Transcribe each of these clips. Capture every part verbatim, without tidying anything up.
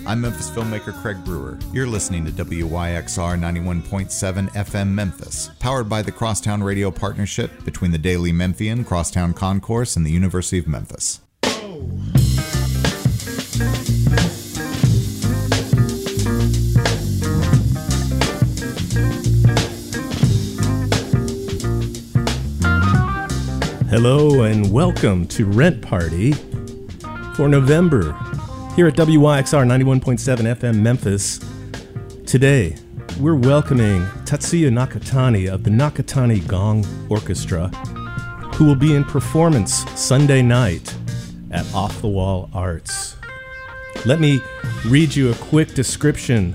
I'm Memphis filmmaker Craig Brewer. You're listening to W Y X R ninety-one point seven F M Memphis, powered by the Crosstown Radio Partnership between the Daily Memphian, Crosstown Concourse, and the University of Memphis. Hello and welcome to Rent Party for November here at W Y X R ninety-one point seven F M Memphis. Today, we're welcoming Tatsuya Nakatani of the Nakatani Gong Orchestra, who will be in performance Sunday night at Off the Wall Arts. Let me read you a quick description.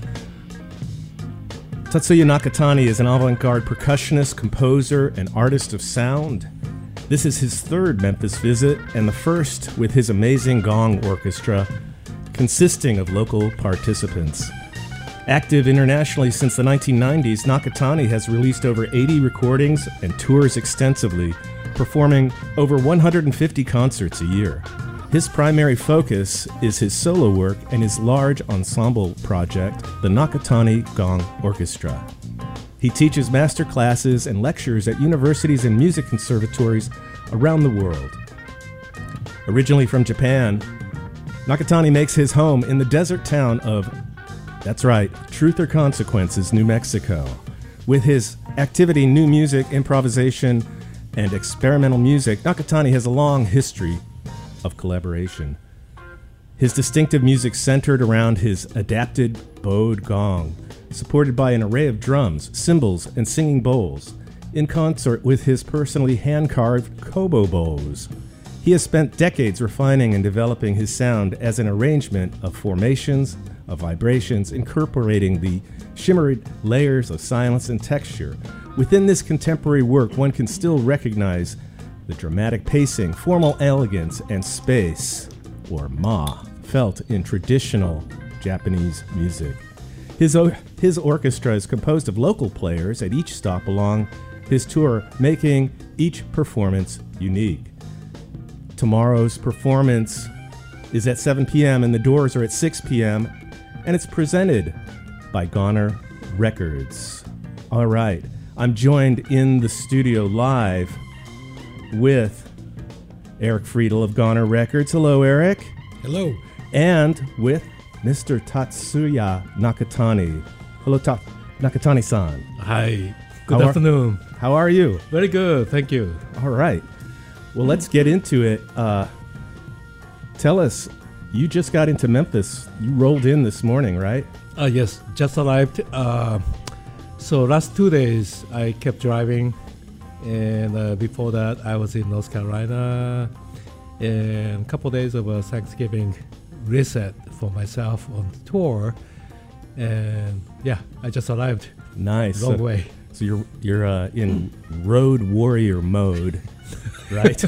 Tatsuya Nakatani is an avant-garde percussionist, composer, and artist of sound. This is his third Memphis visit and the first with his amazing gong orchestra, consisting of local participants. Active internationally since the nineteen nineties, Nakatani has released over eighty recordings and tours extensively, performing over one hundred fifty concerts a year. His primary focus is his solo work and his large ensemble project, the Nakatani Gong Orchestra. He teaches master classes and lectures at universities and music conservatories around the world. Originally from Japan, Nakatani makes his home in the desert town of, that's right, Truth or Consequences, New Mexico. With his activity, new music, improvisation, and experimental music, Nakatani has a long history of collaboration. His distinctive music centered around his adapted bowed gong, supported by an array of drums, cymbals, and singing bowls, in concert with his personally hand-carved kobo bows. He has spent decades refining and developing his sound as an arrangement of formations, of vibrations, incorporating the shimmery layers of silence and texture. Within this contemporary work, one can still recognize the dramatic pacing, formal elegance, and space, or ma, felt in traditional Japanese music. His, o- his orchestra is composed of local players at each stop along his tour, making each performance unique. Tomorrow's performance is at seven p.m. and the doors are at six p.m. and it's presented by Goner Records. All right, I'm joined in the studio live with Eric Friedel of Goner Records. Hello, Eric. Hello. And with Mister Tatsuya Nakatani. Hello, Ta- Nakatani-san. Hi. Good How afternoon. Are, how are you? Very good. Thank you. All right. Well, let's get into it. Uh, tell us, you just got into Memphis. You rolled in this morning, right? Uh, yes, just arrived. Uh, so last two days, I kept driving. And uh, before that, I was in North Carolina. And a couple days of uh, Thanksgiving reset for myself on tour, and yeah, I just arrived. Nice. Long so, way. So you're you're uh, in road warrior mode, right?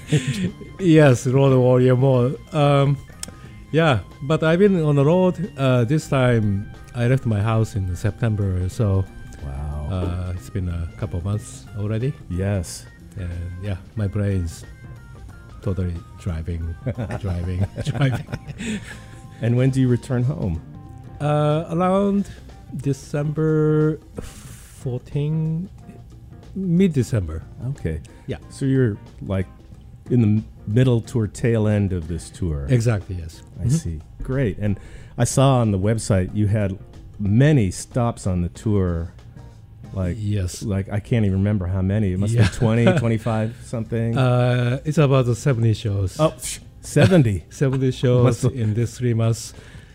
Yes, road warrior mode. Um, yeah, but I've been on the road. Uh, this time I left my house in September, so wow, uh, it's been a couple of months already. Yes, and yeah, my brain's totally driving, driving, driving. And when do you return home? Uh, around December fourteenth, mid-December. Okay. Yeah. So you're like in the middle to tail end of this tour. Exactly, yes. I Mm-hmm. see. Great. And I saw on the website you had many stops on the tour. Like, yes. Like, I can't even remember how many. It must yeah. be twenty, twenty-five, something. Uh, it's about seventy shows. Oh, seventy. seventy shows in these three months.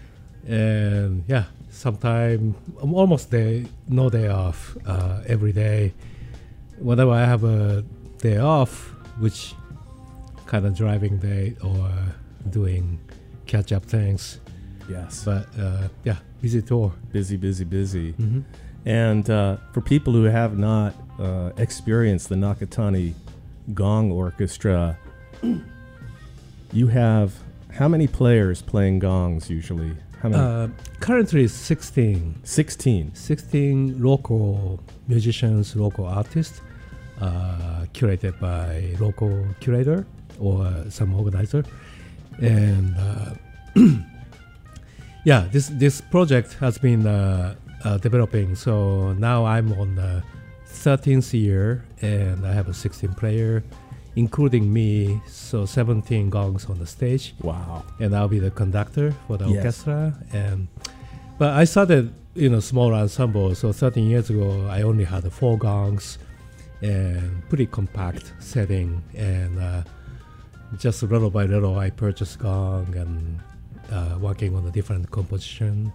And yeah, sometime, almost day, no day off, uh, every day. Whenever I have a day off, which kind of driving day or doing catch-up things. Yes. But uh, yeah, busy tour. Busy, busy, busy. Mm-hmm. And uh, for people who have not uh, experienced the Nakatani Gong Orchestra, you have how many players playing gongs usually? How many? Uh, currently sixteen. sixteen. sixteen local musicians, local artists, uh, curated by local curator or some organizer. And uh, yeah, this this project has been uh, uh, developing. So now I'm on the thirteenth year, and I have a sixteen player, including me. So seventeen gongs on the stage. Wow. And I'll be the conductor for the Yes. orchestra. And but I started in a small ensemble. So thirteen years ago, I only had four gongs and pretty compact setting. And uh, just little by little, I purchased gong and uh, working on a different composition.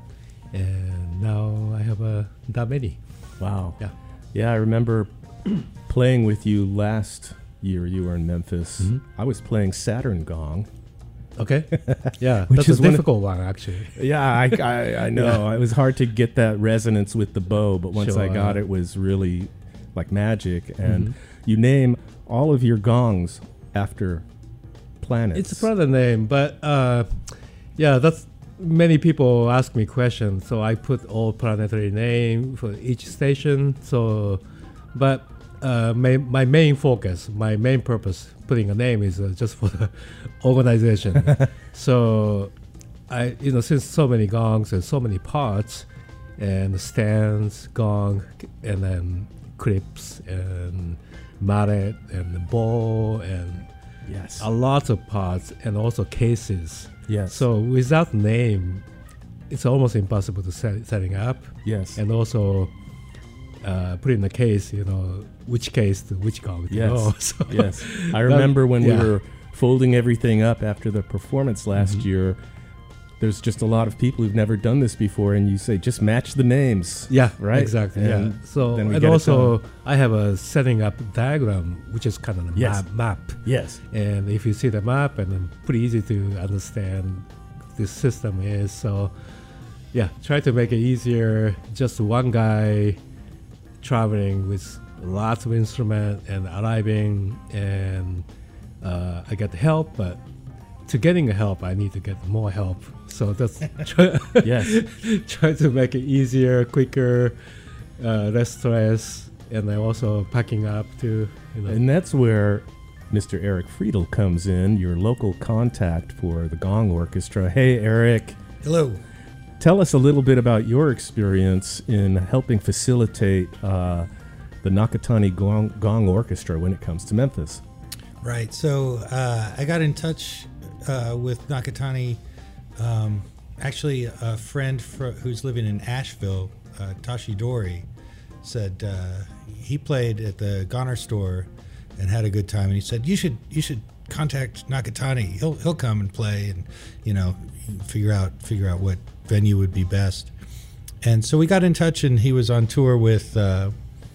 And now I have uh, that many. Wow. Yeah. Yeah, I remember playing with you last year. You were in Memphis. Mhm. I was playing Saturn gong. Okay. Yeah, Which that's is a one of- difficult one, actually. Yeah, I, I, I know. It was hard to get that resonance with the bow, but once I Sure. got it, it was really like magic. And Mhm. you name all of your gongs after planets. It's a product name, but uh, yeah, that's many people ask me questions, so I put all planetary name for each station. So, but uh, my my main focus, my main purpose, putting a name is uh, just for the organization. So, I you know since so many gongs and so many parts, and stands, gong, and then clips and mallet and the bow and Yes. a lot of parts and also cases. Yes. So without name, it's almost impossible to set setting up, yes. and also uh, put in the case. You know which case to which gong to Yes. go. So Yes. I remember when yeah. we were folding everything up after the performance last Mhm. year, there's just a lot of people who've never done this before, and you say, just match the names. Yeah, Right? exactly. And yeah. So then we and get it also I have a setting up diagram, which is kind of a Yes. map, map. Yes. And if you see the map, and then pretty easy to understand this system is. So yeah, try to make it easier. Just one guy traveling with lots of instrument and arriving, and uh, I get help, but to getting help, I need to get more help. So that's try, Yes. try to make it easier, quicker, uh, less stress, and then also packing up too. You know. And that's where Mister Eric Friedel comes in, your local contact for the Gong Orchestra. Hey, Eric. Hello. Tell us a little bit about your experience in helping facilitate uh, the Nakatani Gong, Gong Orchestra when it comes to Memphis. Right. So uh, I got in touch uh, with Nakatani. Um, actually, a friend fr- who's living in Asheville, uh, Tashi Dori, said uh, he played at the Goner store and had a good time. And he said, "You should you should contact Nakatani. He'll he'll come and play, and you know figure out figure out what venue would be best." And so we got in touch, and he was on tour with uh,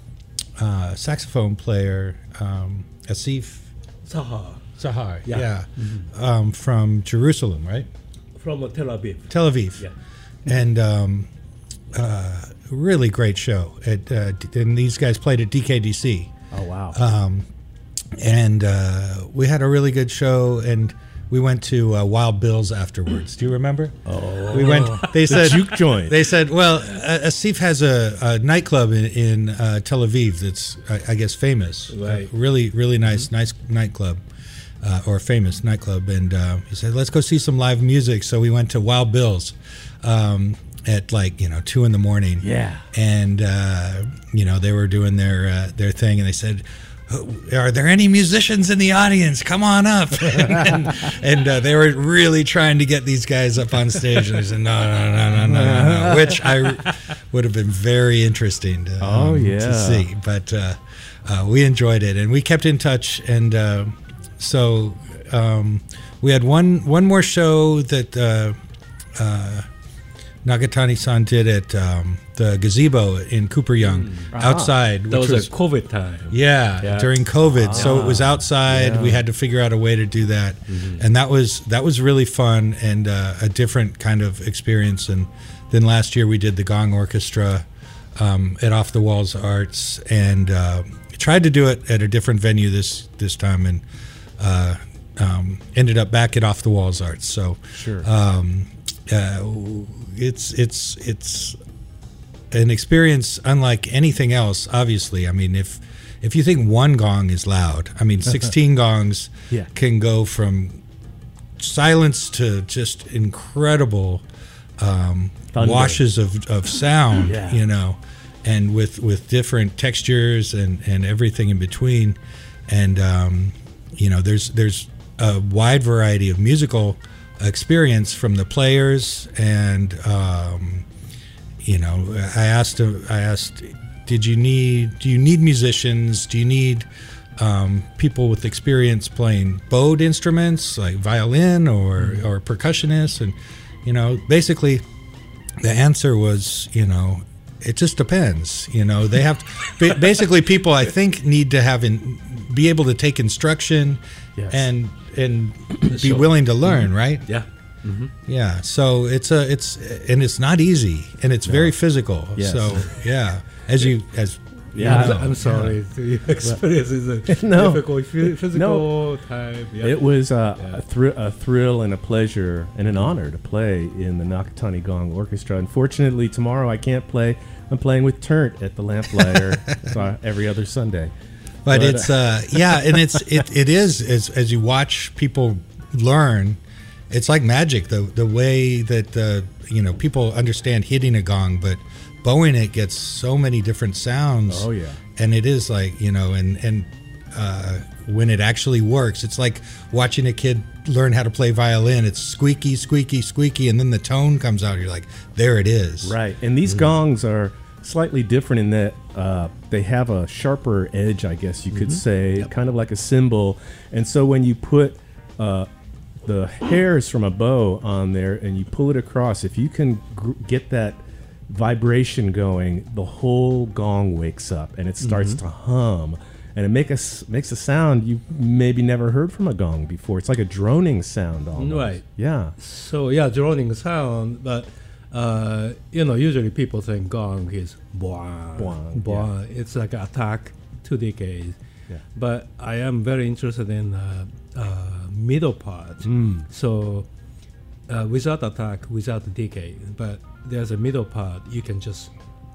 uh, saxophone player um, Asif Sahar Sahar, Yeah. yeah, Um, from Jerusalem, right? from uh, Tel Aviv. Tel Aviv, Yeah. and um, uh, really great show. At, uh, d- and these guys played at D K D C, Oh, wow. um, and uh, we had a really good show. And we went to uh, Wild Bill's afterwards. Do you remember? oh. We went. They said Juke joint. They said, well, uh, Asif has a, a nightclub in, in uh, Tel Aviv that's, I, I guess, famous. Right. Uh, really, really nice, nice nightclub, uh, or famous nightclub. And uh, he said, let's go see some live music. So we went to Wild Bill's um, at like, you know, two in the morning. Yeah. And, uh, you know, they were doing their uh, their thing, and they said, are there any musicians in the audience? Come on up. and and uh, they were really trying to get these guys up on stage. And they said, no, no, no, no, no, no, no, which I would have been very interesting to, Oh, um, yeah. to see. But uh, uh, we enjoyed it, and we kept in touch. And uh, so um, we had one, one more show that uh, uh, Nagatani-san did at um, the gazebo in Cooper Young, outside. That which was, a COVID time. yeah, Yeah. during COVID. So it was outside. Yeah. We had to figure out a way to do that, and that was that was really fun and uh, a different kind of experience. And then last year we did the Gong Orchestra um, at Off the Walls Arts, and uh, tried to do it at a different venue this this time, and uh, um, ended up back at Off the Walls Arts. So Sure. um, uh, it's it's it's an experience unlike anything else. Obviously, I mean, if if you think one gong is loud, I mean, sixteen gongs Yeah. can go from silence to just incredible um, Thunder. washes of, of sound, Yeah. you know, and with, with different textures and, and everything in between. And, um, you know, there's there's a wide variety of musical experience from the players. And, um, you know, I asked, I asked, did you need, do you need musicians? Do you need um, people with experience playing bowed instruments like violin or, mm-hmm. or percussionists? And, you know, basically the answer was, you know, it just depends. You know, they have to, basically people I think need to have in, be able to take instruction yes. and and be sure. willing to learn, mm-hmm. right? Yeah. Mm-hmm. Yeah. So it's a it's and it's not easy and it's no. very physical. Yes. So yeah, as you as yeah, I'm, I'm sorry. Yeah. The experience is a no. difficult physical no. time. Yeah. It was uh, yeah. a, thr- a thrill and a pleasure and an honor to play in the Nakatani Gong Orchestra. Unfortunately, tomorrow I can't play. I'm playing with Turnt at the Lamplighter so every other Sunday. But, but it's uh, yeah, and it's it, it is as as you watch people learn, it's like magic. The the way that uh, you know people understand hitting a gong, but bowing it gets so many different sounds. Oh yeah, and it is like you know, and and uh, when it actually works, it's like watching a kid learn how to play violin. It's squeaky, squeaky, squeaky, and then the tone comes out. You're like, there it is. Right, and these mm. gongs are slightly different in that uh, they have a sharper edge, I guess you could mm-hmm. say, yep. kind of like a cymbal. And so when you put uh, the hairs from a bow on there and you pull it across, if you can gr- get that vibration going, the whole gong wakes up and it starts mm-hmm. to hum. And it make a, makes a sound you maybe never heard from a gong before. It's like a droning sound almost. Right. Yeah. So, yeah, droning sound, but... Uh, you know, usually people think gong is boing, boing, boing. Yeah. It's like an attack to decay. Yeah. But I am very interested in uh, uh, middle part. Mm. So uh, without attack, without decay, but there's a middle part. You can just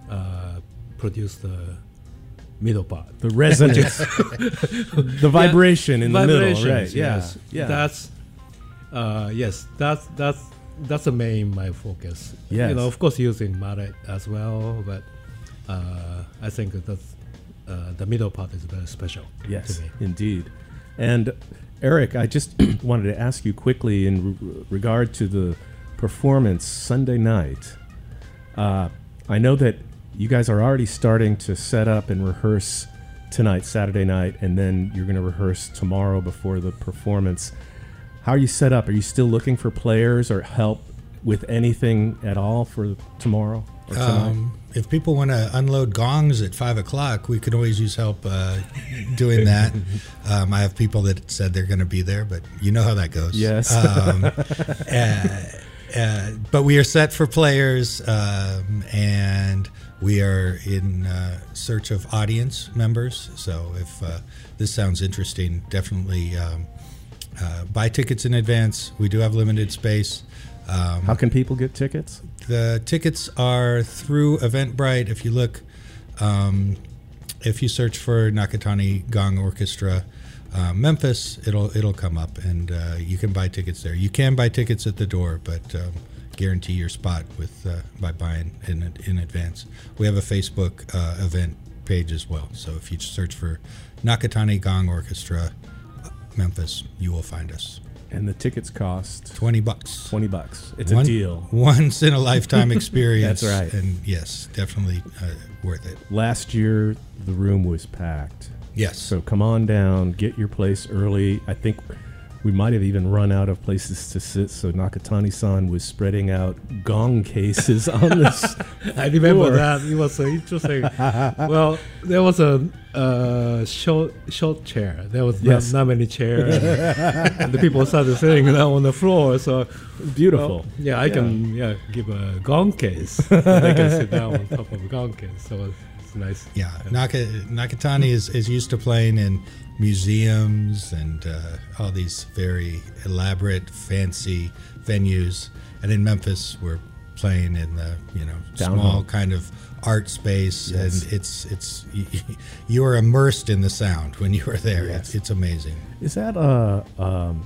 uh, produce the middle part, the resonance, the vibration yeah. in the middle, right? Yeah, yes. yeah. That's uh, yes, that's that's. That's the main my focus. Yes. You know, of course, using mallet as well, but uh, I think that uh, the middle part is very special. Yes, to me. Indeed. And Eric, I just wanted to ask you quickly in re- regard to the performance Sunday night. Uh, I know that you guys are already starting to set up and rehearse tonight, Saturday night, and then you're going to rehearse tomorrow before the performance. How are you set up? Are you still looking for players or help with anything at all for tomorrow or tonight? Um, if people want to unload gongs at five o'clock, we could always use help uh, doing that. Um, I have people that said they're going to be there, but you know how that goes. Yes. Um, uh, uh, but we are set for players, um, and we are in uh, search of audience members. So if uh, this sounds interesting, definitely... Um, Uh, buy tickets in advance. We do have limited space. Um, How can people get tickets? The tickets are through Eventbrite. If you look, um, if you search for Nakatani Gong Orchestra uh, Memphis, it'll it'll come up, and uh, you can buy tickets there. You can buy tickets at the door, but um, guarantee your spot with uh, by buying in in advance. We have a Facebook uh, event page as well. So if you search for Nakatani Gong Orchestra Memphis, you will find us. And the tickets cost twenty bucks. Twenty bucks. It's One, a deal. Once in a lifetime experience. That's right. And yes, definitely uh, worth it. Last year, the room was packed. Yes. So come on down, get your place early. I think we might have even run out of places to sit, so Nakatani-san was spreading out gong cases on this. I remember floor. that. It was so interesting. Well, there was a uh, short short chair. There was yes. not, not many chairs. And the people started sitting down on the floor. So beautiful. Well, yeah, I yeah. can yeah give a gong case. They can sit down on top of a gong case. So it's nice. Yeah, Naka, Nakatani is, is used to playing in museums and uh, all these very elaborate, fancy venues. And in Memphis, we're playing in the you know Down small home. kind of art space, yes. and it's it's you are immersed in the sound when you are there. Yes. It's, it's amazing. Is that a um,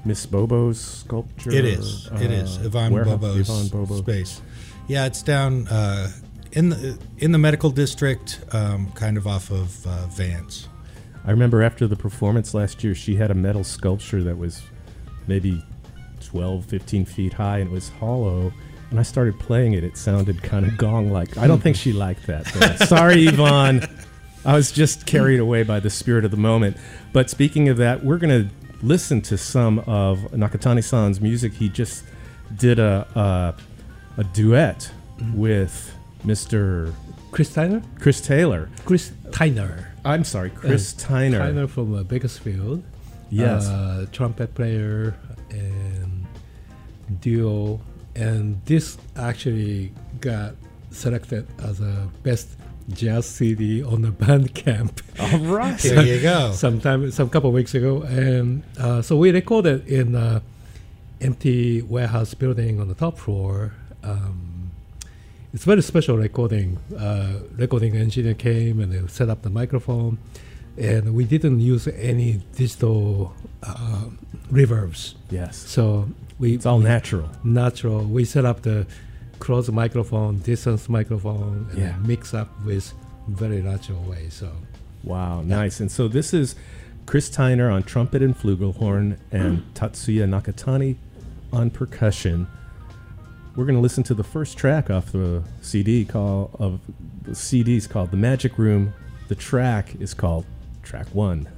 Miss Bobo's sculpture. It is. It is uh, Yvonne warehouse- Bobo's Yvonne Bobo. space. Yeah, it's down uh, in the in the medical district, um, kind of off of uh, Vance. I remember after the performance last year, she had a metal sculpture that was maybe twelve, fifteen feet high, and it was hollow. When I started playing it, it sounded kind of gong-like. I don't think she liked that, though. Sorry, Yvonne. I was just carried away by the spirit of the moment. But speaking of that, we're going to listen to some of Nakatani-san's music. He just did a a, a duet with Mister Chris Tyner? Chris Taylor. Chris Tyner. I'm sorry, Chris Uh, Tyner. Tyner from uh, Bakersfield. Yes. Uh, trumpet player and duo. And this actually got selected as a best jazz C D on the Bandcamp. All right. There you go. Sometime, some couple of weeks ago, and uh, so we recorded in a empty warehouse building on the top floor. Um, it's a very special recording. Uh, recording engineer came and they set up the microphone, and we didn't use any digital uh, reverbs. Yes. So we It's all natural. natural. We set up the close microphone, distance microphone, and Yeah. mix up with very natural way. So. Wow, nice. And so this is Chris Tyner on trumpet and flugelhorn and Tatsuya Nakatani on percussion. We're going to listen to the first track off the C D call of the C D's called The Magic Room. The track is called Track One.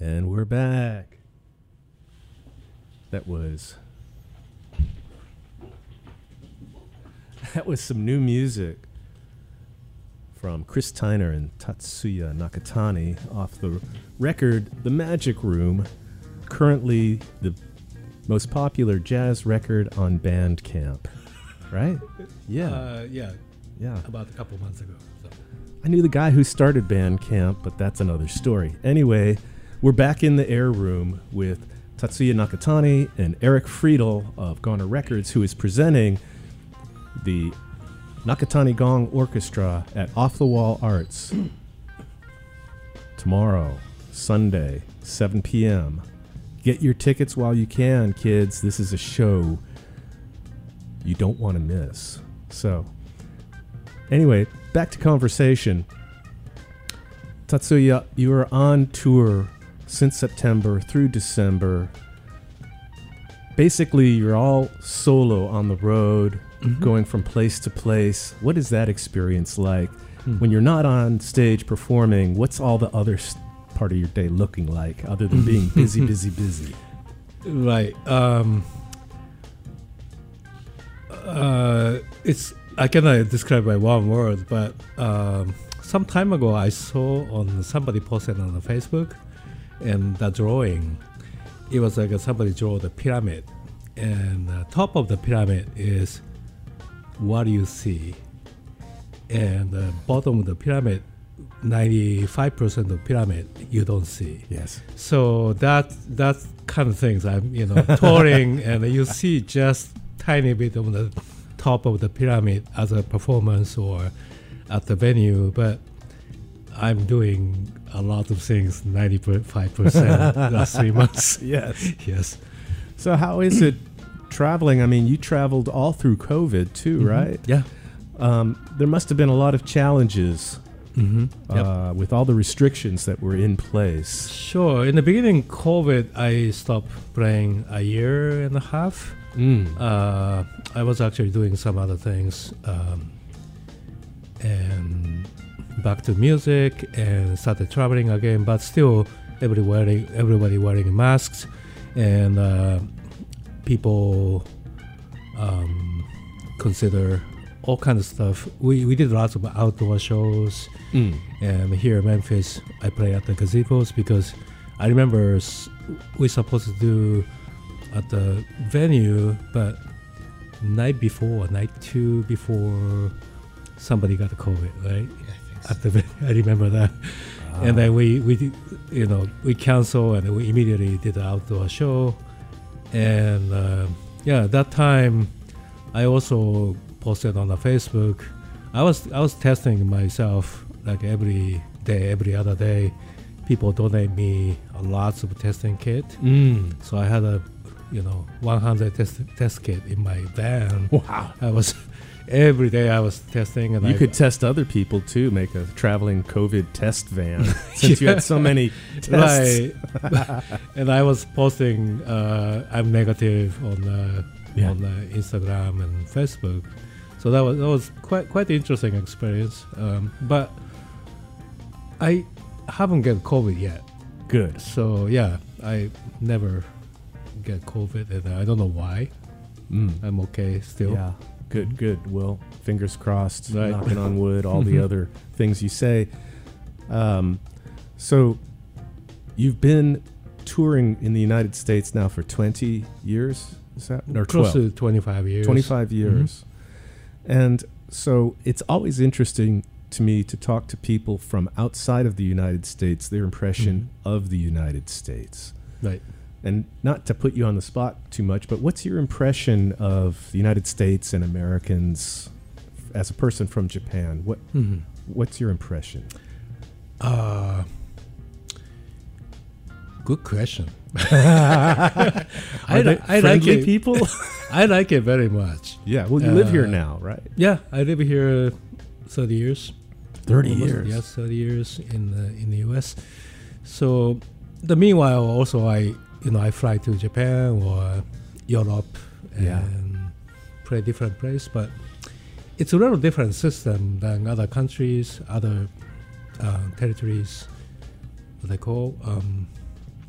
And we're back. That was that was some new music from Chris Tyner and Tatsuya Nakatani off the record The Magic Room, currently the most popular jazz record on Bandcamp. Right? Yeah. Uh, yeah. Yeah. About a couple months ago. So. I knew the guy who started Bandcamp, but that's another story. Anyway, we're back in the air room with Tatsuya Nakatani and Eric Friedel of Goner Records, who is presenting the Nakatani Gong Orchestra at Off the Wall Arts tomorrow, Sunday, seven p.m. Get your tickets while you can, kids. This is a show you don't want to miss. So, anyway, back to conversation. Tatsuya, you are on tour since September through December. Basically, you're all solo on the road, mm-hmm. going from place to place. What is that experience like? Mm. When you're not on stage performing, what's all the other st- part of your day looking like other than being busy, busy, busy? Right. Um, uh, it's I cannot describe by one word, but um, some time ago I saw on somebody posted on the Facebook, and the drawing, it was like somebody drew the pyramid, and the top of the pyramid is what you see, and the bottom of the pyramid, ninety-five percent of the pyramid you don't see. Yes. So that that kind of things I'm you know touring, and you see just tiny bit of the top of the pyramid as a performance or at the venue, but I'm doing a lot of things ninety-five percent last three months. Yes. Yes. So how is it traveling? I mean, you traveled all through COVID too, Mm-hmm. right? Yeah. Um, there must have been a lot of challenges Mm-hmm. Yep. uh, with all the restrictions that were in place. Sure. In the beginning, COVID, I stopped playing a year and a half. Mm. Uh, I was actually doing some other things, um, and back to music, and started traveling again. But still, everybody wearing everybody wearing masks, and uh, people um, consider all kinds of stuff. We we did lots of outdoor shows, Mm. and here in Memphis, I play at the gazebos because I remember s- we're supposed to do at the venue, but night before, night two before, somebody got COVID, right? Yeah, I think so. At the venue, I remember that. Ah. And then we, we did, you know, we canceled and we immediately did the outdoor show. And uh, yeah, that time I also posted on the Facebook. I was I was testing myself like every day, every other day. People donate me lots of testing kit. Mm. So I had a, you know, one hundred test test kit in my van. Wow. I was every day I was testing, and You I, could test other people too, make a traveling COVID test van since you had so many tests. right. And I was posting uh, I'm negative on uh, Yeah. on uh, Instagram and Facebook. So that was that was quite quite interesting experience. Um, but I haven't get COVID yet. Good. So yeah, I never get COVID, and I don't know why. Mm. I'm okay still. Yeah. Good, good. Well, fingers crossed, Right. knocking on wood, all the other things you say. Um, so you've been touring in the United States now for twenty years? Is that or Close twelve? to twenty-five years. twenty-five years. And so it's always interesting to me to talk to people from outside of the United States, their impression of the United States. Right. And not to put you on the spot too much, but what's your impression of the United States and Americans as a person from Japan? What Mm-hmm. What's your impression? Uh, good question. I, Are they li- I like friendly it. people? I like it very much. Yeah. Well, you live here Uh, now, right? Yeah, I live here thirty years. thirty Almost, years. Yes, thirty years in the in the U S. So, the meanwhile, also I you know I fly to Japan or Europe and Yeah. play different place, but it's a little different system than other countries, other uh, territories. What they call. Um,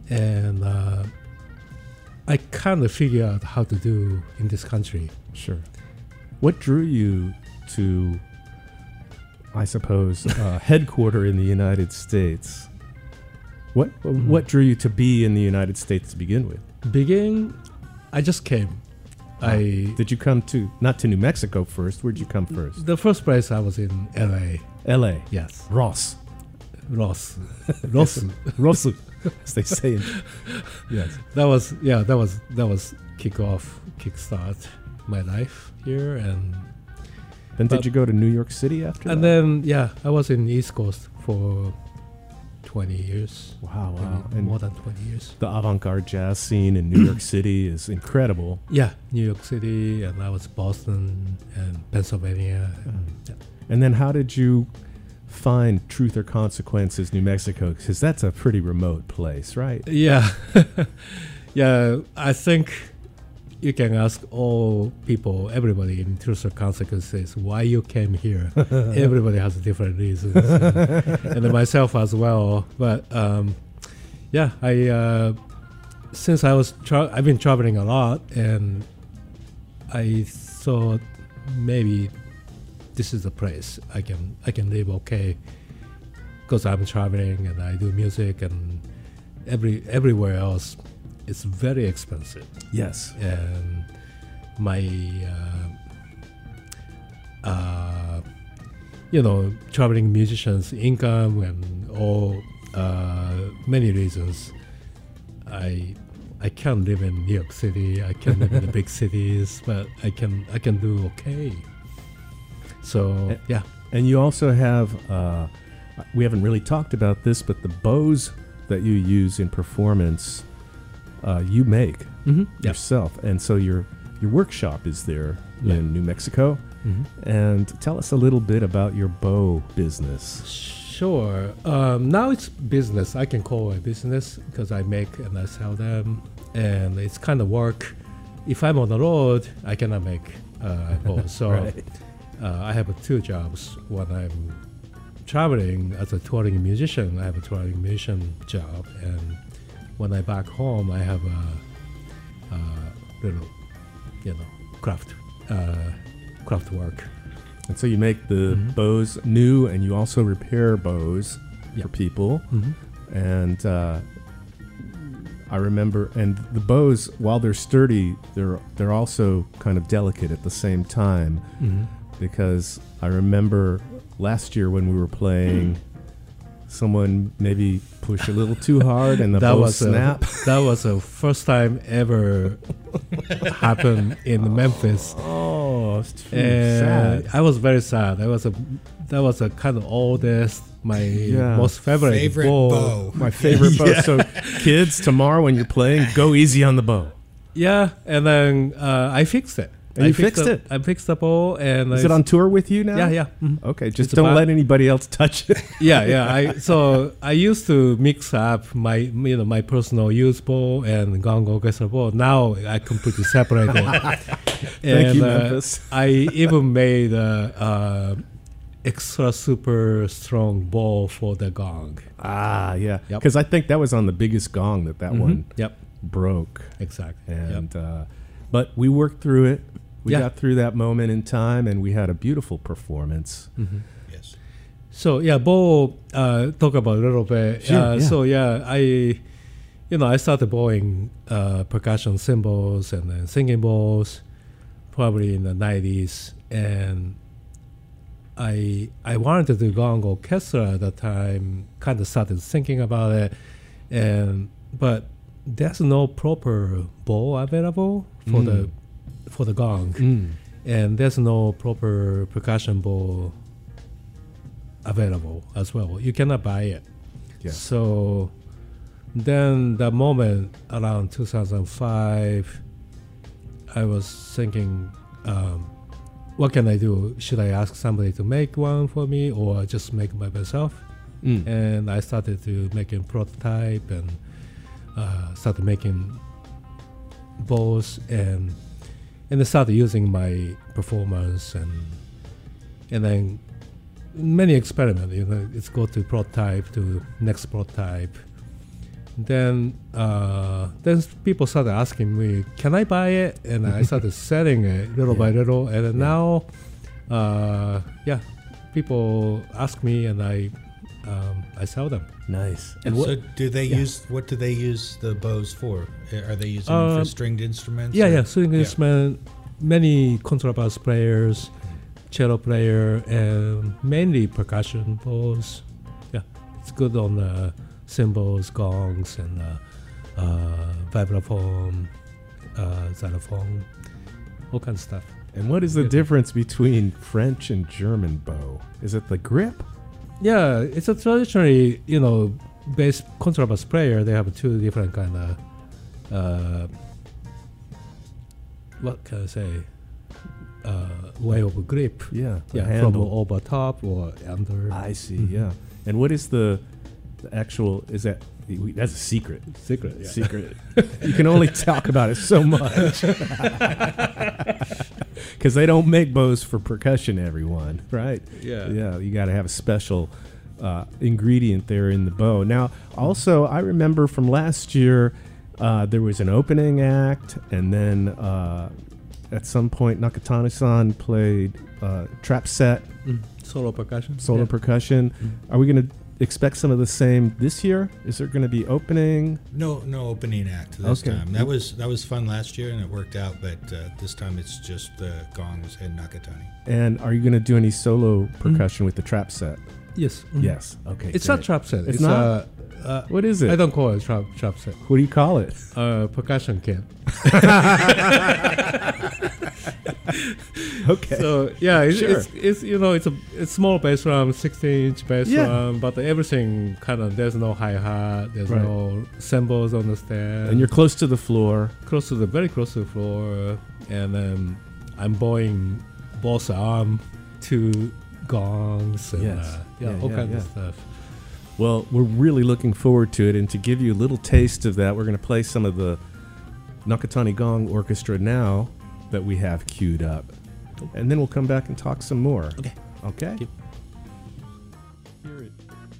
and uh, I kind of figured out how to do in this country. Sure. What drew you to, I suppose, uh, headquarter in the United States? What Mm. what drew you to be in the United States to begin with? Begin, I just came. I Did you come to, not to New Mexico first, where'd you come first? the first place I was in L A. L A. Yes, Ross. Ross, Ross. Rosu, as they say. In, yes. That was yeah. That was that was kick off, kick start my life here, and Then But- did you go to New York City after and that? then yeah, I was in East Coast for twenty years. Wow, wow. maybe And more than twenty years. the avant-garde jazz scene in New York City is incredible. Yeah, New York City, and I was Boston and Pennsylvania. And, yeah. And then how did you find Truth or Consequences, New Mexico? Because that's a pretty remote place, right? Yeah, yeah. I think you can ask all people, everybody in Truth or Consequences, why you came here. Everybody has different reasons, and, and then myself as well. But um, yeah, I uh, since I was tra- I've been traveling a lot, and I thought maybe this is the place I can I can live okay, because I'm traveling and I do music, and every everywhere else it's very expensive, Yes. and my uh, uh, you know traveling musicians income and all uh, many reasons I I can't live in New York City, I can't live in the big cities, but I can I can do okay. So Eh, yeah, And you also have, uh, we haven't really talked about this, but the bows that you use in performance, uh, you make mm-hmm. yourself. And so your your workshop is there Yeah. in New Mexico. Mm-hmm. And tell us a little bit about your bow business. Sure. Um, now it's business. I can call it business because I make and I sell them, and it's kind of work. If I'm on the road, I cannot make uh, bows. So Right. uh, I have uh, two jobs. When I'm traveling as a touring musician, I have a touring musician job, and when I back home, I have a, a little, you know, craft, uh, craft work. And so you make the Mhm. bows new, and you also repair bows Yeah. for people. Mm-hmm. And uh, I remember, and the bows, while they're sturdy, they're they're also kind of delicate at the same time. Mm-hmm. Because I remember last year when we were playing, someone maybe pushed a little too hard, and the that bow was snapped. A, that was the first time ever happened in Memphis, Oh, it's too and sad. I was very sad. That was a that was a kind of oldest, my Yeah. most favorite, Favorite bow. bow. My favorite bow. So, kids, tomorrow when you're playing, go easy on the bow. Yeah, and then uh, I fixed it. And I you fixed the, it? I fixed the bow, and Is I it on tour with you now? Yeah, yeah. Mhm. Okay, just It's don't about- let anybody else touch it. yeah, yeah. I so I used to mix up my you know my personal use bow and gong orchestra bow. Now I completely separate it. Thank and, you, uh, Memphis. I even made a, uh extra super strong bow for the gong. Ah, yeah. Yep. Because I think that was on the biggest gong that that Mhm. one Yep, broke. exactly. And Yep. uh, but we worked through it. We Yeah. got through that moment in time, and we had a beautiful performance. Mhm. Yes. So yeah, bow. Uh, talk about a little bit. Sure, uh, yeah. So yeah, I, you know, I started bowing uh, percussion cymbals and then singing bowls, probably in the nineties, and I I wanted to do gong orchestra at the time. Kind of started thinking about it, and but there's no proper bow available for Mm. the for the gong, and there's no proper percussion bowl available as well. You cannot buy it. Yeah. So then the moment around two thousand five, I was thinking, um, what can I do? Should I ask somebody to make one for me or just make by myself? Mm. And I started to making prototype and uh, started making bowls and and I started using my performance and and then many experiments. You know, it's go to prototype to next prototype, then uh, then people started asking me, "Can I buy it?" And I started selling it little Yeah. by little, and then Yeah. now, uh, yeah, people ask me, and I um, I sell them. Nice. And And what? so, do they yeah. use what do they use the bows for? Are they using them for Um, stringed instruments? Yeah, or- yeah. String Yeah. instrument, many contrabass players, cello player, and mainly percussion balls. Yeah, it's good on uh, cymbals, gongs, and uh, uh, vibraphone, uh, xylophone, all kinds of stuff. And what is the Yeah. difference between French and German bow? Is it the grip? Yeah, it's a traditionally, you know, bass contrabass player. They have two different kind of, uh, what can I say, uh, way of grip. Yeah, the Yeah, handle. from over top or under. I see. Mhm. Yeah. And what is the, the actual? Is that we- that's a secret? Secret. Yeah. Secret. You can only talk about it so much. Because they don't make bows for percussion, everyone, right? Yeah. Yeah, you got to have a special uh, ingredient there in the bow. Now, also, I remember from last year, uh, there was an opening act, and then uh, at some point, Nakatani-san played uh, trap set, Mm. Solo percussion. solo Yeah. percussion. Are we going to expect some of the same this year? Is there going to be opening? No, no opening act this Okay. time. That was that was fun last year and it worked out, but uh, this time it's just the gongs and Nakatani. And are you going to do any solo percussion with the trap set? Yes. Mhm. Yes. Okay. It's great. not trap set. It's It's, not? Uh, uh, What is it? I don't call it trap trap set. What do you call it? Uh, percussion kit. Okay. So yeah, it's, Sure. it's, it's you know it's a it's small bass drum, sixteen inch bass Yeah. drum, but everything kind of there's no hi hat, there's Right. no cymbals on the stand, And you're close to the floor. close to the very close to the floor, and then I'm bowing both arm to gongs and Yes. uh, yeah, Yeah, all yeah, kinds yeah. of stuff. Well, we're really looking forward to it. And to give you a little taste of that, we're going to play some of the Nakatani Gong Orchestra now that we have queued up. And then we'll come back and talk some more. Okay. Okay? Thank you. Hear it.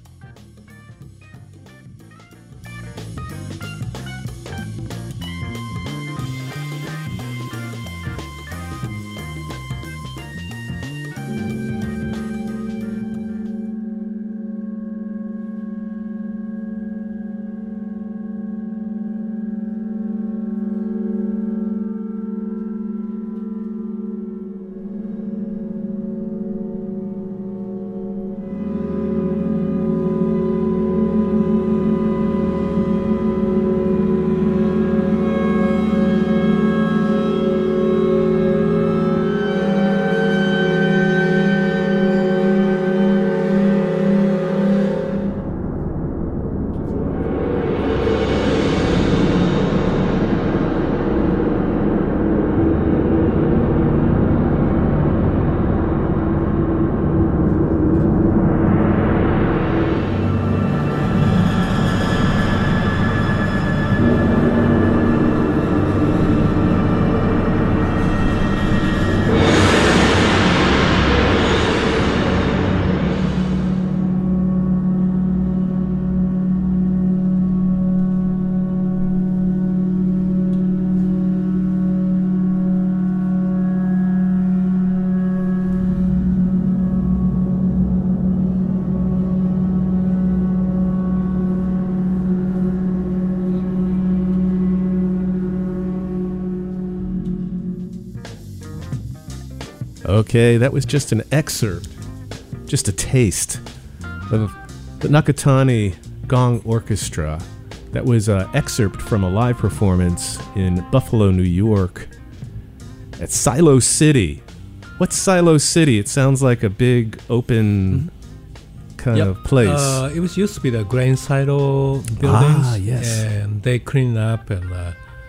Okay, that was just an excerpt, just a taste of the Nakatani Gong Orchestra. That was an excerpt from a live performance in Buffalo, New York at Silo City. What's Silo City? It sounds like a big open kind Yep. of place. Uh, it was used to be the grain silo buildings. Ah, yes. And they cleaned up and uh,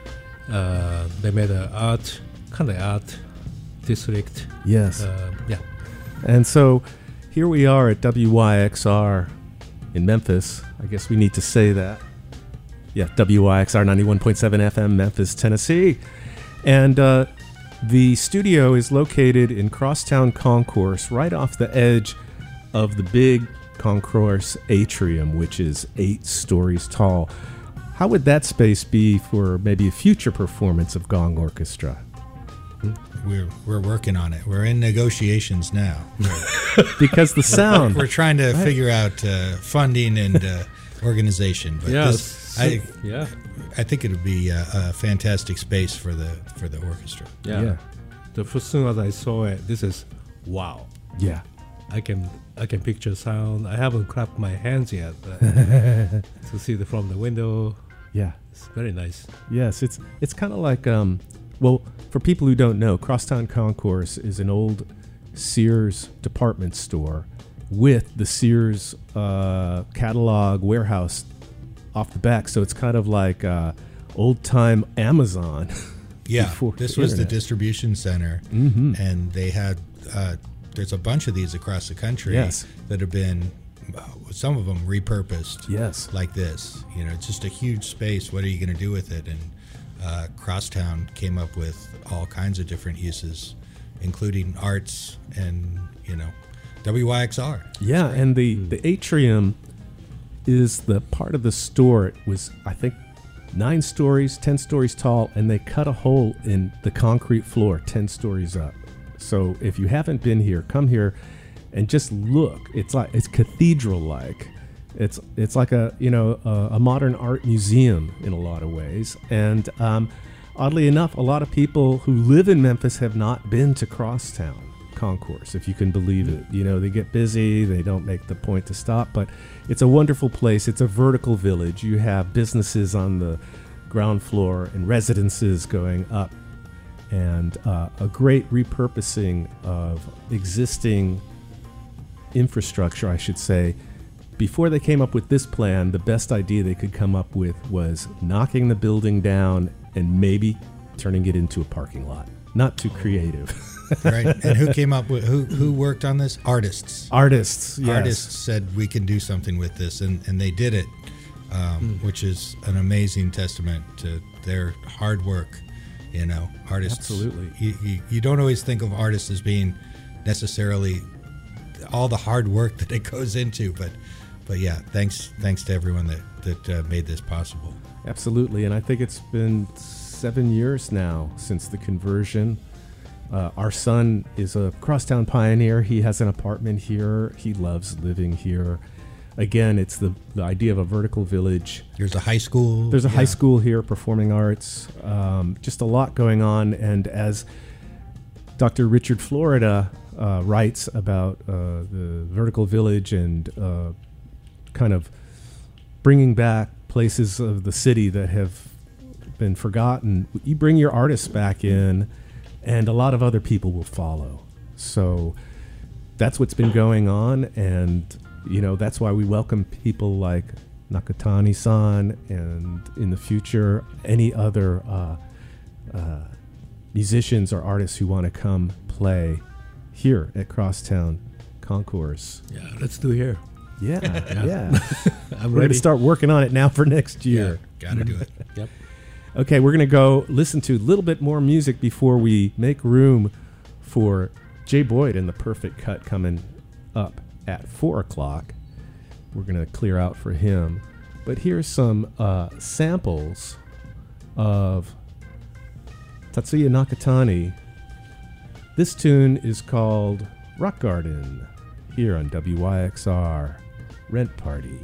uh, they made an art, kind of art district. yes. Uh, yeah. And so here we are at W Y X R in Memphis. I guess we need to say that. Yeah, W Y X R ninety-one point seven F M, Memphis, Tennessee. And uh, the studio is located in Crosstown Concourse, right off the edge of the big concourse atrium, which is eight stories tall. how would that space be for maybe a future performance of Gong Orchestra? We're we're working on it. We're in negotiations now. Because the sound. We're trying to figure out uh, funding and uh, organization. But Yeah, this, so- I yeah, I think it would be a, a fantastic space for the for the orchestra. yeah. Yeah. The first soon as I saw it, this is wow. Yeah. I can I can picture sound. I haven't clapped my hands yet, but to see the from the window, Yeah. it's very nice. Yes, it's it's kind of like um, well, for people who don't know, Crosstown Concourse is an old Sears department store with the Sears uh, catalog warehouse off the back. So it's kind of like uh, old time Amazon. Yeah, Before this the was the internet. distribution center, Mm-hmm. and they had uh, there's a bunch of these across the country Yes. that have been uh, some of them repurposed. Yes. like this. You know, it's just a huge space. What are you going to do with it? And uh, Crosstown came up with all kinds of different uses, including arts and, you know, W Y X R. Yeah, and the, the atrium is the part of the store. It was, I think, nine stories, ten stories tall, and they cut a hole in the concrete floor ten stories up. So if you haven't been here, come here and just look. It's like it's cathedral-like. It's it's like a you know a, a modern art museum in a lot of ways. And um, oddly enough, a lot of people who live in Memphis have not been to Crosstown Concourse, if you can believe it. You know, they get busy, they don't make the point to stop, but it's a wonderful place. It's a vertical village. You have businesses on the ground floor and residences going up, and uh, a great repurposing of existing infrastructure, I should say. Before they came up with this plan, the best idea they could come up with was knocking the building down and maybe turning it into a parking lot. Not too creative. Right? And who came up with who who worked on this? Artists. Artists, yes. Artists said we can do something with this, and, and they did it, um, which is an amazing testament to their hard work. You know, artists. Absolutely. You, you, you don't always think of artists as being necessarily all the hard work that it goes into, but but yeah, thanks thanks to everyone that that uh, made this possible. Absolutely, and I think it's been seven years now since the conversion. Uh, our son is a Crosstown pioneer. He has an apartment here. He loves living here. Again, it's the, the idea of a vertical village. There's a high school. There's a yeah. high school here, performing arts, um, just a lot going on. And as Doctor Richard Florida uh, writes about uh, the vertical village and uh, kind of bringing back places of the city that have been forgotten, you bring your artists back in, and a lot of other people will follow. So that's what's been going on, and you know that's why we welcome people like Nakatani-san, and in the future any other uh, uh, musicians or artists who want to come play here at Crosstown Concourse. Yeah, let's do here. Yeah, yeah. I'm We're going ready. to start working on it now for next year. Yeah, gotta do it. Yep. Okay, we're going to go listen to a little bit more music before we make room for Jay Boyd and the Perfect Cut coming up at four o'clock. We're going to clear out for him. But here's some uh, samples of Tatsuya Nakatani. This tune is called Rock Garden here on W Y X R Rent Party.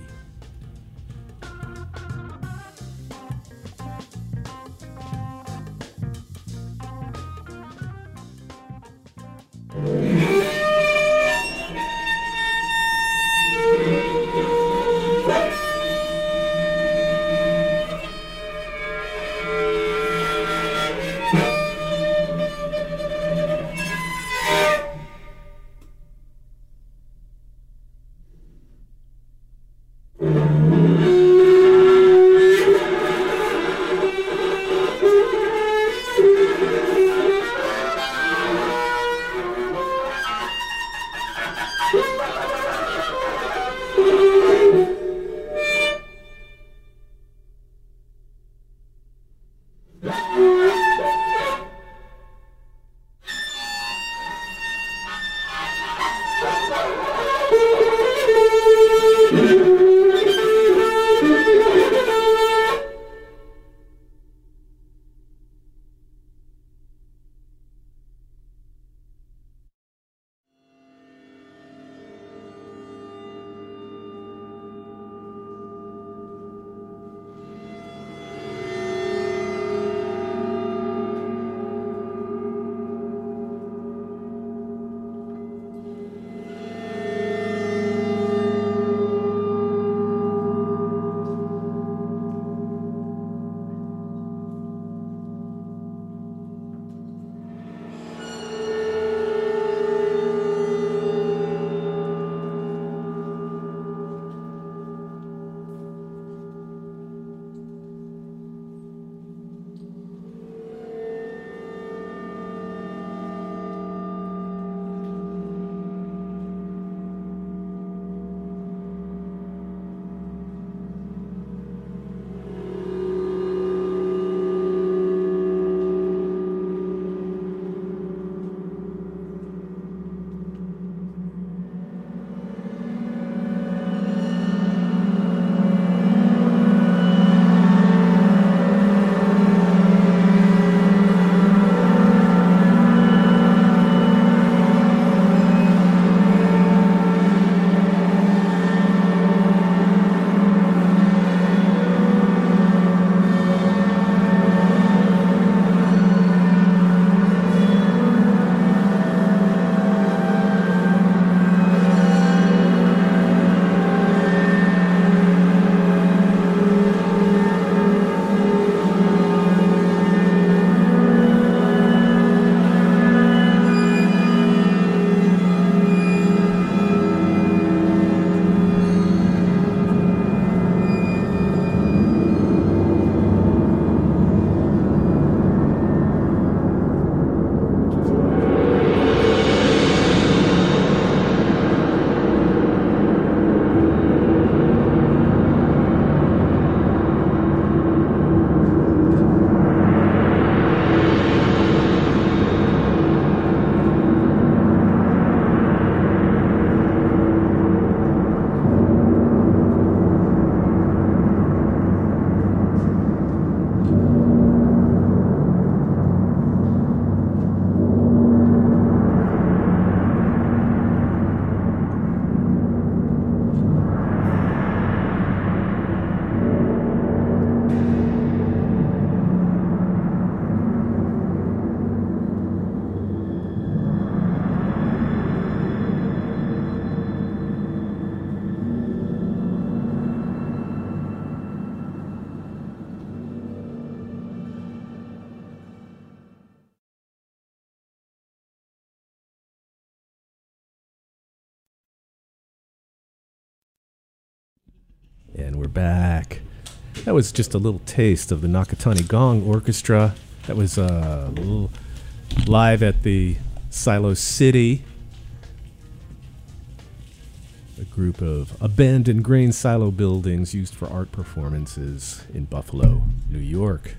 And we're back. That was just a little taste of the Nakatani Gong Orchestra. That was uh, a little live at the Silo City. A group of abandoned grain silo buildings used for art performances in Buffalo, New York.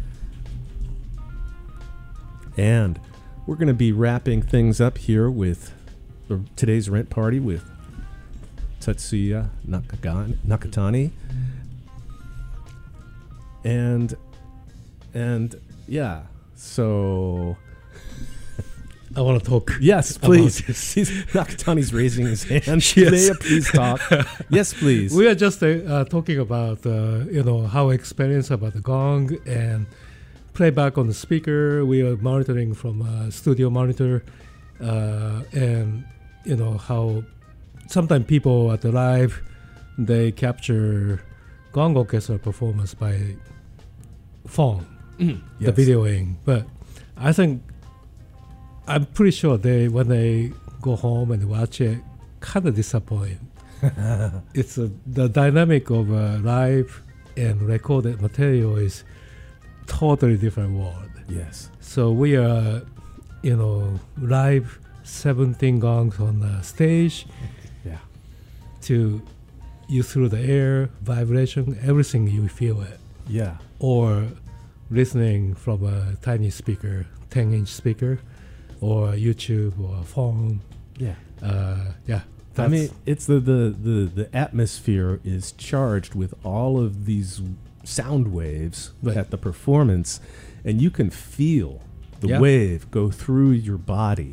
And we're going to be wrapping things up here with the, today's rent party with Tatsuya Nakagan, Nakatani. And, and yeah, so... I want to talk. Yes, please. He's, Nakatani's raising his hand. Yes. May you please talk? Yes, please. We are just uh, uh, talking about uh, you know how experience about the gong and playback on the speaker. We are monitoring from a studio monitor, uh, and you know how sometimes people at the live they capture gong orchestra performance by phone, Mm, the yes. videoing. But I think I'm pretty sure they when they go home and watch it, kind of disappointed. It's a, the dynamic of uh, live and recorded material is totally different world. Yes. So we are, you know, live seventeen gongs on the stage Yeah. to you through the air, vibration, everything you feel it. Yeah. Or listening from a tiny speaker, ten inch speaker, or YouTube or phone. Yeah. Uh, yeah. I mean, it's the, the, the, the atmosphere is charged with all of these sound waves Right. at the performance, and you can feel the Yeah. wave go through your body.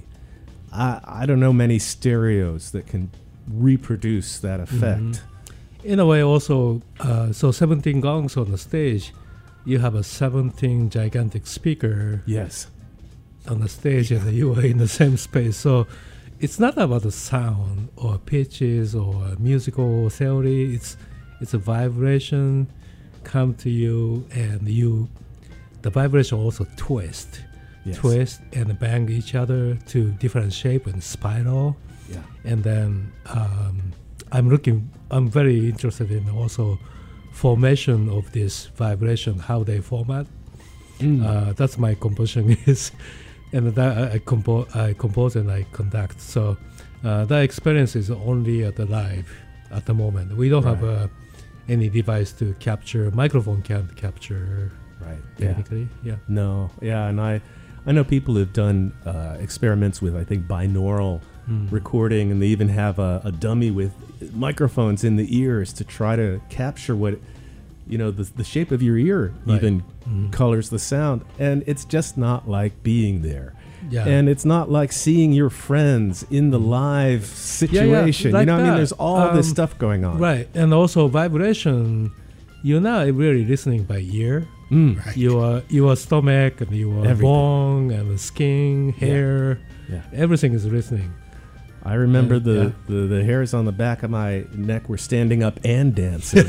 I, I don't know many stereos that can reproduce that effect. Mm-hmm. In a way, also, uh, so seventeen gongs on the stage, you have a seventeen gigantic speaker Yes. on the stage, and you are in the same space. So it's not about the sound or pitches or musical theory. It's it's a vibration come to you, and you the vibration also twist, Yes. twist and bang each other to different shape and spiral. Yeah. And then um, I'm looking. I'm very interested in also formation of this vibration, how they format. Mm. Uh, that's my composition is, and that I, I compose, I compose and I conduct. So uh, that experience is only at the live at the moment. We don't have Right. uh, any device to capture. Microphone can't capture Right. Yeah. technically. Yeah. No. Yeah. And I, I know people have done uh, experiments with, I think, binaural Mm. recording, and they even have a, a dummy with microphones in the ears to try to capture what, you know, the, the shape of your ear Right. even Mm. colors the sound. And it's just not like being there. Yeah. And it's not like seeing your friends in the live situation. like you know what I mean? that. There's all this Um, stuff going on. Right, and also vibration. You're not really listening by ear. Mm. Right. Your your stomach and your Everything. bone and the skin, hair, Yeah. everything is listening. I remember Yeah, the, yeah. The, the hairs on the back of my neck were standing up and dancing.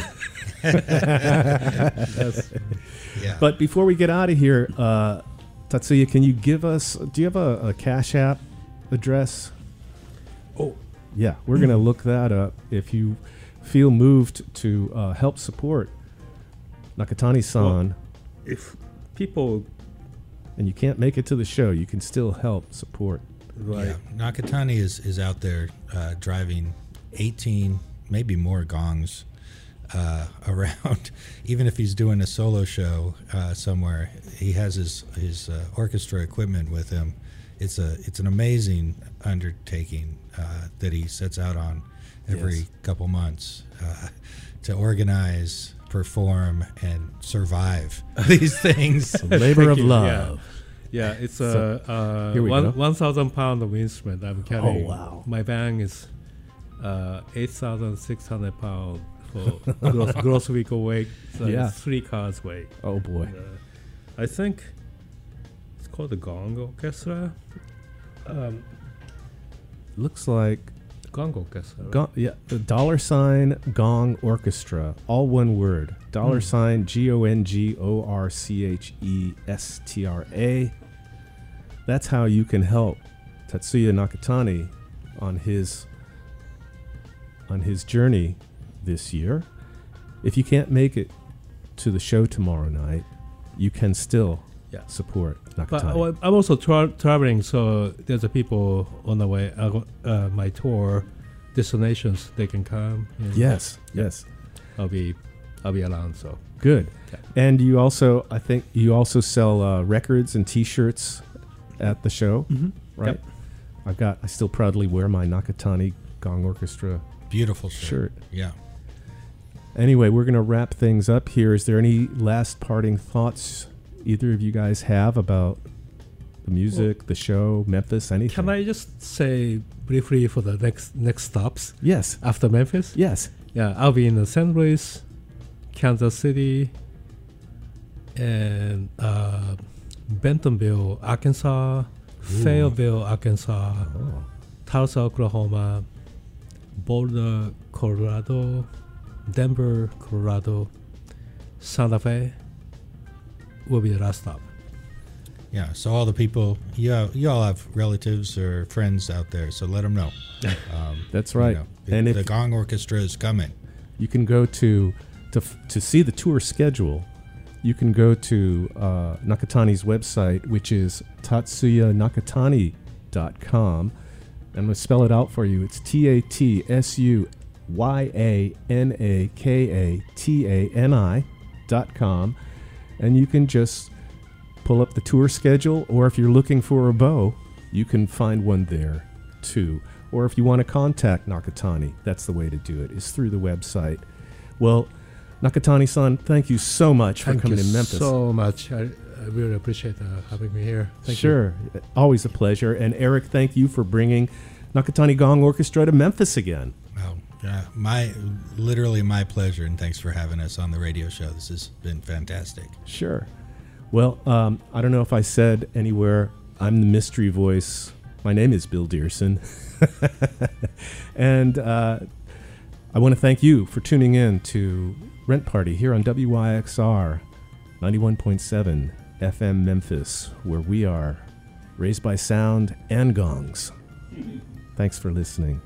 That's, Yeah. But before we get out of here, uh, Tatsuya, can you give us, do you have a, a Cash App address? oh, Yeah, we're going to look that up. If you feel moved to uh, help support Nakatani-san, if people and you can't make it to the show, you can still help support. right, Yeah, Nakatani is, is out there uh, driving eighteen, maybe more gongs uh, around. Even if he's doing a solo show uh, somewhere, he has his his uh, orchestra equipment with him. It's a it's an amazing undertaking uh, that he sets out on every Yes. couple months uh, to organize, perform, and survive these things. Labor of Thank you. love. yeah, it's So, a uh, here we one go. one thousand pound of instrument I'm carrying. Oh, wow. My band is uh, eight thousand six hundred pound for gross, gross vehicle weight. So Yeah. it's three cars weight. Oh, boy. And, uh, I think it's called the Gong Orchestra. Um, Looks like Gong Orchestra. right? Go- yeah, the dollar sign Gong Orchestra, all one word. Dollar Hmm. sign G O N G O R C H E S T R A. That's how you can help Tatsuya Nakatani on his on his journey this year. if you can't make it to the show tomorrow night, you can still Yeah. support But Nakatani. I- I'm also tra- traveling, so there's a people on the way. Uh, uh, my tour destinations, they can come. and yes, yes. I'll be, I'll be around. So Good. Yeah. And you also, I think, you also sell uh, records and T-shirts at the show, mm-hmm. right? Yep. I've got. I still proudly wear my Nakatani Gong Orchestra Beautiful shirt. shirt. Yeah. Anyway, we're going to wrap things up here. Is there any last parting thoughts either of you guys have about the music, the show, Memphis, anything? Can I just say briefly for the next next stops Yes. after Memphis? Yes. Yeah, I'll be in uh, Saint Louis, Kansas City, and uh, Bentonville, Arkansas, Fayetteville, Arkansas, Oh. Tulsa, Oklahoma, Boulder, Colorado, Denver, Colorado, Santa Fe will be the last stop. Yeah. So all the people, you have, you all have relatives or friends out there, so let them know. Um, That's you right. know, the, And if the Gong Orchestra is coming. you can go to to f- to see the tour schedule, you can go to uh, Nakatani's website, which is tatsuya nakatani dot com. I'm going to spell it out for you. It's T A T S U Y A N A K A T A N I dot com. And you can just pull up the tour schedule, or if you're looking for a bow, you can find one there too. Or if you want to contact Nakatani, that's the way to do it, is through the website. Well, Nakatani-san, thank you so much for Thank coming you to Memphis. so much. I, I really appreciate uh, having me here. Thank you. Sure. Always a pleasure. And Eric, thank you for bringing Nakatani Gong Orchestra to Memphis again. Well, yeah, my literally my pleasure, and thanks for having us on the radio show. This has been fantastic. Sure. Well, um, I don't know if I said anywhere, I'm the mystery voice. My name is Bill Dearson. and uh, I want to thank you for tuning in to Rent Party here on W Y X R ninety-one point seven F M Memphis, where we are raised by sound and gongs. Thanks for listening.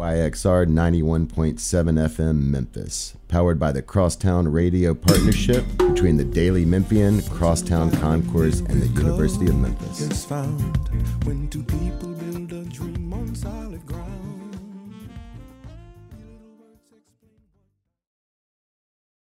Y X R ninety-one point seven F M Memphis, powered by the Crosstown Radio Partnership between the Daily Memphian, Crosstown Concourse, and the University of Memphis.